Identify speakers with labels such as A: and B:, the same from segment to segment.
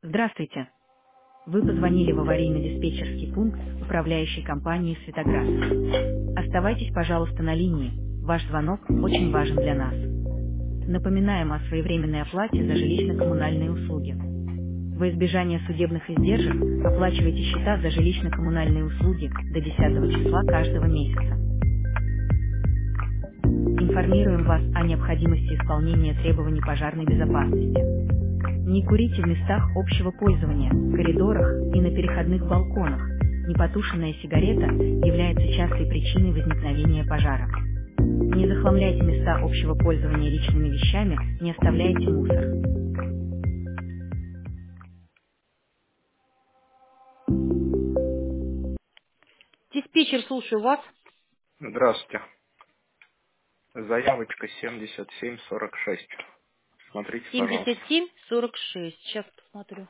A: Здравствуйте. Вы позвонили в аварийно-диспетчерский пункт управляющей компании «Светоград». Оставайтесь, пожалуйста, на линии. Ваш звонок очень важен для нас. Напоминаем о своевременной оплате за жилищно-коммунальные услуги. Во избежание судебных издержек оплачивайте счета за жилищно-коммунальные услуги до 10 числа каждого месяца. Информируем вас о необходимости исполнения требований пожарной безопасности. Не курите в местах общего пользования, коридорах и на переходных балконах. Непотушенная сигарета является частой причиной возникновения пожара. Не захламляйте места общего пользования личными вещами, не оставляйте мусор. Диспетчер, слушаю вас.
B: Здравствуйте. Заявочка 7746. Смотрите, пожалуйста.
A: 77-46. Сейчас посмотрю.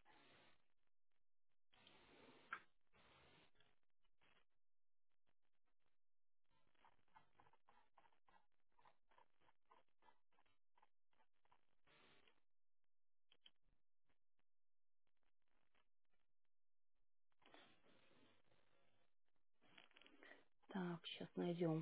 A: Так, сейчас найдем.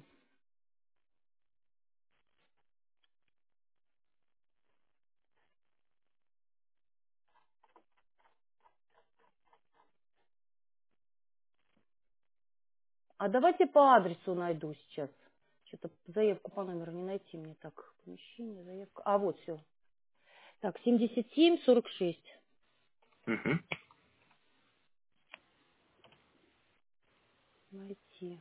A: А давайте по адресу найду сейчас. Что-то заявку по номеру не найти мне так. Помещение, заявка. А, вот все. Так, 77-46.
B: Угу.
A: Найти.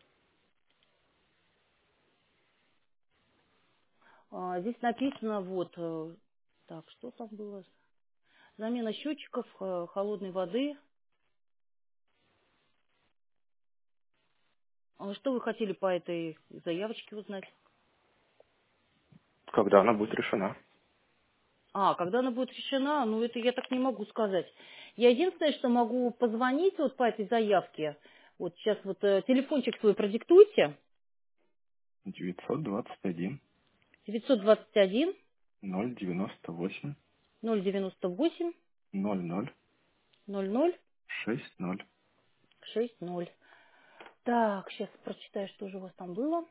A: Здесь написано, вот, так, что там было? Замена счетчиков, холодной воды. А что вы хотели по этой заявочке узнать?
B: Когда она будет решена?
A: Когда она будет решена, ну, это я так не могу сказать. Я единственное, что могу позвонить вот по этой заявке. Вот сейчас вот телефончик свой продиктуйте.
B: 921
A: 921
B: 098
A: 098
B: 00
A: 00
B: 60.
A: 60. Так, сейчас прочитаю, что же у вас там было.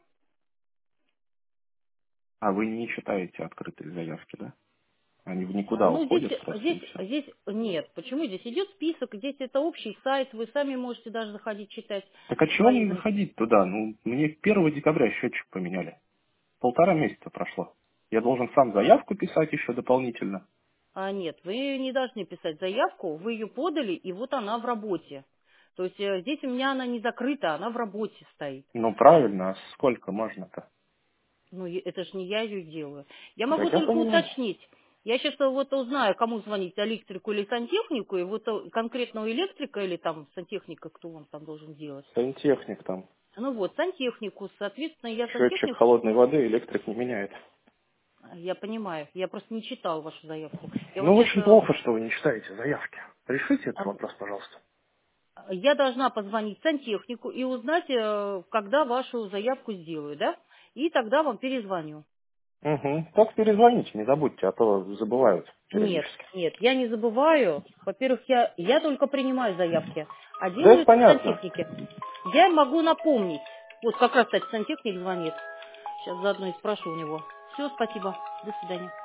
B: А вы не читаете открытые заявки, да? Они в никуда
A: Ну, здесь,
B: уходят просто и
A: здесь,
B: все.
A: здесь нет. Почему? Здесь идет список, здесь это общий сайт, вы сами можете даже заходить читать
B: Так а чего
A: свои
B: мне заходить туда? Ну, мне 1 декабря счетчик поменяли. 1,5 месяца прошло. Я должен сам заявку писать еще дополнительно.
A: Нет, вы не должны писать заявку, вы ее подали, и вот она в работе. То есть здесь у меня она не закрыта, она в работе стоит.
B: Ну, правильно, а сколько можно-то?
A: Ну, это же не я ее делаю. Я
B: Так
A: могу
B: я
A: только
B: понимаю.
A: уточнить. Я сейчас вот узнаю, кому звонить, электрику или сантехнику, и вот конкретного электрика или там сантехника, кто он там должен делать.
B: Сантехник там.
A: Ну вот, сантехнику, соответственно, я
B: Счетчик
A: сантехнику,
B: холодной воды электрик не меняет.
A: я понимаю, я просто не читал вашу заявку. Я вот
B: Ну,
A: сейчас,
B: очень плохо, что вы не читаете заявки. Решите этот вопрос, пожалуйста.
A: я должна позвонить сантехнику и узнать, когда вашу заявку сделаю, да? И тогда вам перезвоню.
B: Угу. Так перезвоните, не забудьте, а то забывают
A: Нет,
B: периодически.
A: нет, я не забываю. Во-первых, я только принимаю заявки, а
B: Да это
A: делают
B: понятно.
A: сантехники. Я могу напомнить. Вот как раз, кстати, сантехник звонит. Сейчас заодно и спрошу у него. Все, спасибо. До свидания.